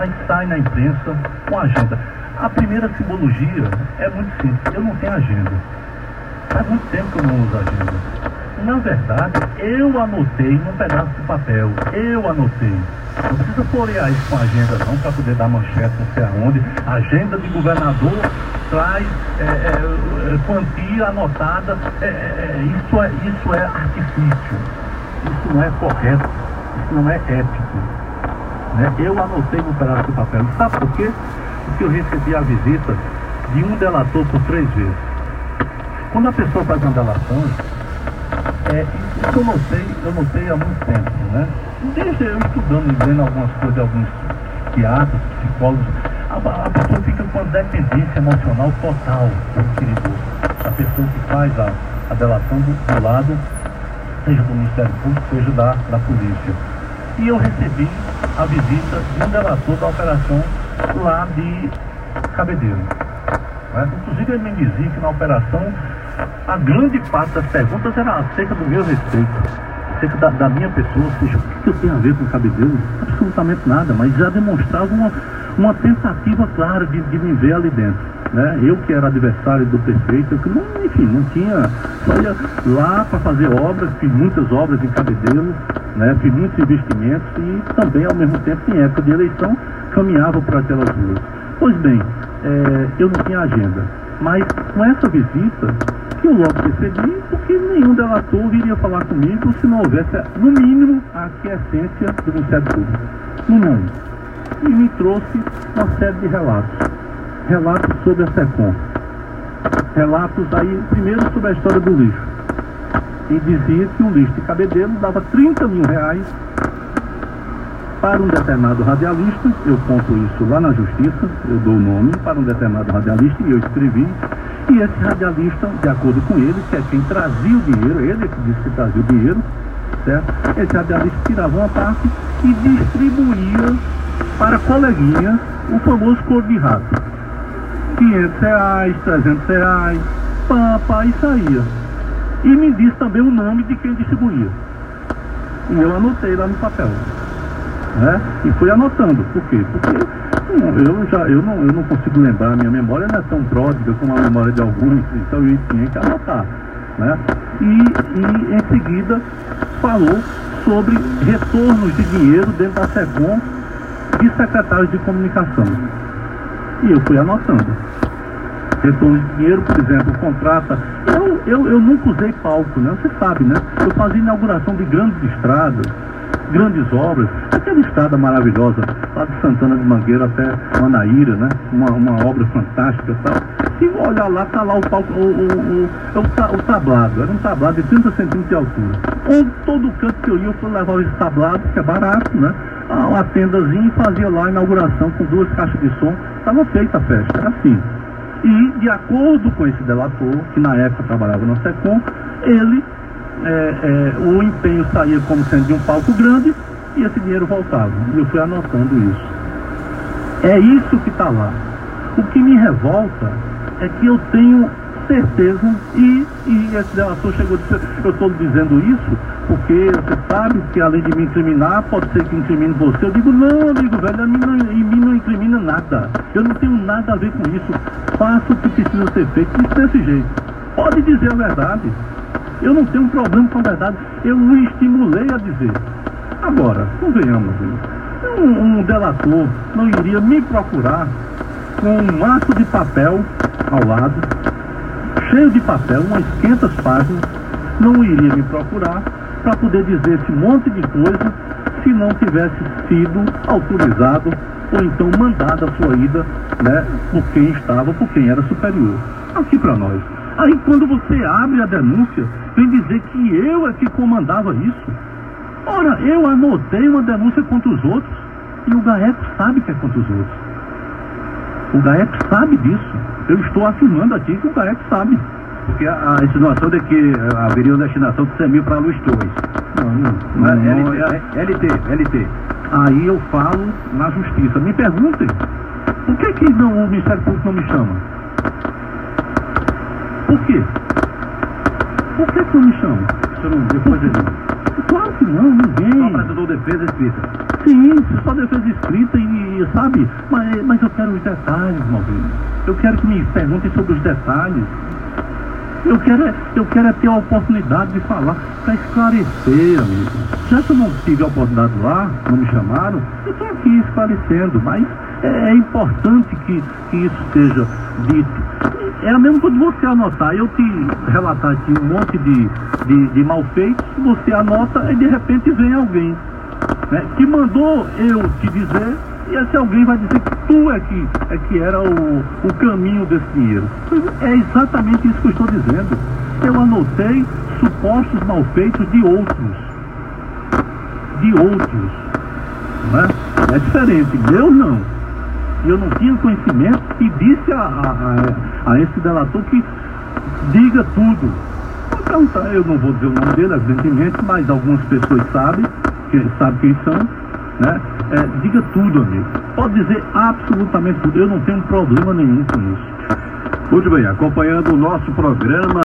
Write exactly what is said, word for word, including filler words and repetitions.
sai na imprensa com agenda. A primeira simbologia é muito simples. Eu não tenho agenda. Faz muito tempo que eu não uso agenda. Na verdade, eu anotei num pedaço de papel. Eu anotei. Não precisa florear isso com agenda não, para poder dar manchete não sei aonde. Agenda de governador traz é, é, quantia anotada. É, é, isso, é, isso é artifício. Isso não é correto. Isso não é ético. Né? Eu anotei num pedaço de papel. Sabe por quê? Porque eu recebi a visita de um delator por três vezes. Quando a pessoa faz uma delação, é, isso eu notei, eu notei há muito tempo, né? Desde eu estudando e vendo algumas coisas de alguns psiquiatras, psicólogos, a, a pessoa fica com uma dependência emocional total do perigoso. A pessoa que faz a, a delação do, do lado, seja do Ministério Público, seja da, da polícia. E eu recebi a visita de um delator da operação lá de Cabedelo. Né? Inclusive ele me dizia que na operação a grande parte das perguntas era acerca do meu respeito, acerca da, da minha pessoa, ou seja, o que eu tenho a ver com o Cabedelo? Absolutamente nada, mas já demonstrava uma, uma tentativa clara de, de me ver ali dentro. Né? Eu que era adversário do prefeito, eu que não, enfim, não tinha, só ia lá para fazer obras, fiz muitas obras em Cabedelo, né? Fiz muitos investimentos e também ao mesmo tempo em época de eleição caminhava por aquelas ruas. Pois bem, é, eu não tinha agenda, mas com essa visita que eu logo percebi, porque nenhum delator viria falar comigo se não houvesse, no mínimo, a aquiescência do Ministério Público. No mínimo. E me trouxe uma série de relatos. Relatos sobre a SECOM. Relatos aí, primeiro sobre a história do lixo. E dizia que o lixo de Cabedelo dava trinta mil reais para um determinado radialista. Eu conto isso lá na justiça, eu dou o nome para um determinado radialista e eu escrevi. E esse radialista, de acordo com ele, que é quem trazia o dinheiro, ele é que disse que trazia o dinheiro, certo? Esse radialista tirava uma parte e distribuía para coleguinhas o famoso cor de rato. quinhentos reais, trezentos reais, pá, pá, e saía. E me disse também o nome de quem distribuía. E eu anotei lá no papel. Né? E fui anotando. Por quê? Porque hum, eu, já, eu, não, eu não consigo lembrar, minha memória não é tão pródiga como a memória de alguns, então eu tinha que anotar. Né? E, e em seguida falou sobre retornos de dinheiro dentro da SECOM de secretários de comunicação. E eu fui anotando. Retorno de dinheiro, por exemplo, contrata. Eu, eu, eu nunca usei palco, né? Você sabe, né? Eu fazia inauguração de grandes estradas, grandes obras. Aquela estrada maravilhosa, lá de Santana de Mangueira até Manaíra, né? Uma, uma obra fantástica e tal. E olha lá, tá lá o palco, o, o, o, o, o, o tablado. Era um tablado de trinta centímetros de altura. Onde todo canto que eu ia, eu fui levar esse tablado, que é barato, né? Uma tendazinha e fazia lá a inauguração com duas caixas de som. Estava feita a festa, era assim. E, de acordo com esse delator, que na época trabalhava na SECOM, ele, é, é, o empenho saía como sendo de um palco grande e esse dinheiro voltava. E eu fui anotando isso. É isso que está lá. O que me revolta é que eu tenho certeza, e, e esse delator chegou a dizer, eu estou dizendo isso porque você sabe que além de me incriminar, pode ser que incrimine você. Eu digo, não, amigo velho, a mim não, em mim não incrimina nada. Eu não tenho nada a ver com isso. Faço o que precisa ser feito desse jeito. Pode dizer a verdade. Eu não tenho um problema com a verdade. Eu o estimulei a dizer. Agora, convenhamos, um, um delator não iria me procurar com um maço de papel ao lado, cheio de papel, umas quinhentas páginas, não iria me procurar para poder dizer esse monte de coisa se não tivesse sido autorizado ou então mandado a sua ida, né, por quem estava, por quem era superior. Aqui para nós. Aí quando você abre a denúncia, vem dizer que eu é que comandava isso. Ora, eu anotei uma denúncia contra os outros e o GAECO sabe que é contra os outros. O GAECO sabe disso. Eu estou afirmando aqui que o GAECO sabe. Porque a, a insinuação de que haveria uma destinação de cem mil para Luiz Torres. Não, não, não, não, é, é, L T, L T. Aí eu falo na justiça. Me perguntem, por que que não, o Ministério Público não me chama? Por quê? Por que que não me chama? Você não depois ele... Claro que não, ninguém. Só apresentou defesa escrita. Sim, só defesa escrita e dia, sabe? Mas, mas eu quero os detalhes, Malvino. Eu quero que me perguntem sobre os detalhes. Eu quero, é, eu quero é ter a oportunidade de falar, para esclarecer, amigo. Já que eu não tive a oportunidade lá, não me chamaram, eu estou aqui esclarecendo, mas é, é importante que, que isso seja dito. É a mesma coisa de você anotar, eu te relatar aqui um monte de, de, de malfeitos, você anota e de repente vem alguém, né, que mandou eu te dizer, e esse alguém vai dizer que tu é que, é que era o, o caminho desse dinheiro. É exatamente isso que eu estou dizendo. Eu anotei supostos malfeitos de outros. De outros. Não é? É diferente. Meu não. Eu não tinha conhecimento e disse a, a, a, a esse delator que diga tudo. Então, eu não vou dizer o nome dele, evidentemente, mas algumas pessoas sabem, que sabem quem são. Né? É, diga tudo, amigo. Pode dizer absolutamente tudo. Eu não tenho problema nenhum com isso. Muito bem, acompanhando o nosso programa.